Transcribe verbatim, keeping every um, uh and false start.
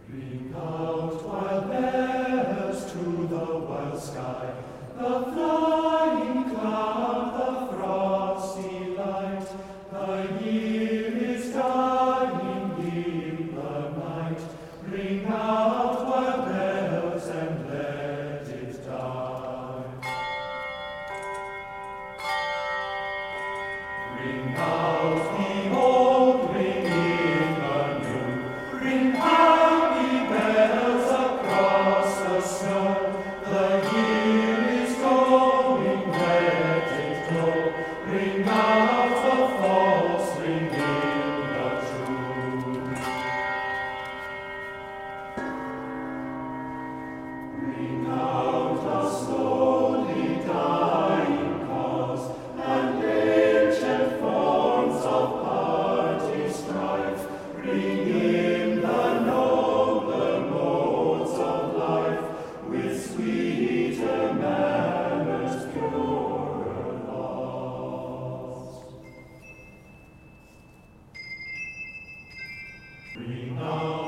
Ring out wild bells to the wild sky, the flying cloud, the frosty light. The year is dying in the night. Ring out wild bells and let it die. Ring out the old, ring in the new. Ring happy bells across the snow. The year is going, let it go. Ring out the false, ring in the true. Ring out the slowly dying cause and ancient forms of party strife. Ring in the nobler modes of life with sweeter manners purer lost. Ring out